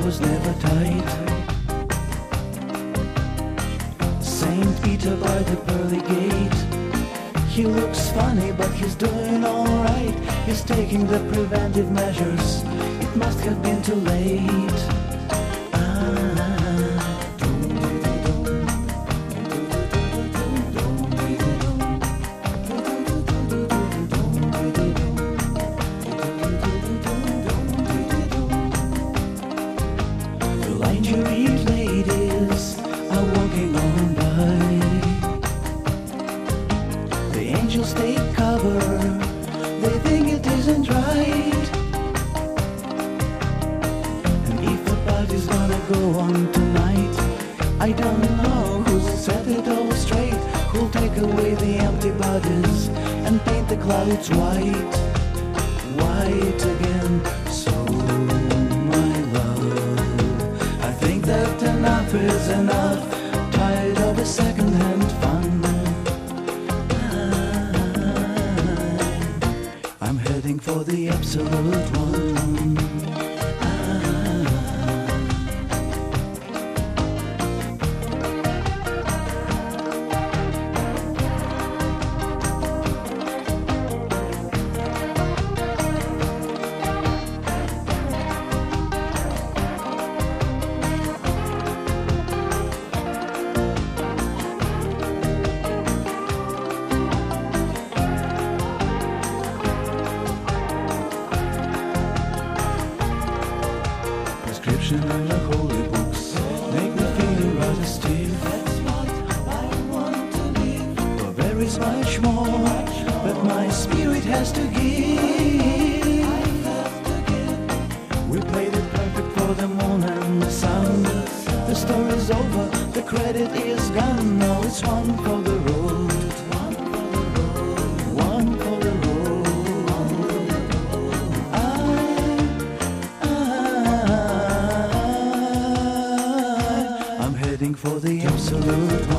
was never tight. Saint Peter by the pearly gate. He looks funny, but he's doing alright. He's taking the preventive measures. It must have been too late. The lingerie ladies are walking on by. The angels take cover, they think it isn't right. And if the party's gonna go on tonight, I don't know who'll set it all straight, who'll take away the empty bodies and paint the clouds white, white again. So my love, I think that enough is enough, tired of the second-hand fun. I'm heading for the absolute one. Prescription and the holy books make me feel rather stiff. That's what I want to live. But there is much more that my spirit has to give. We played it perfect for the moon and the sun. The story's over, the credit is gone. Now it's one for the road, one for the road. I'm heading for the absolute one.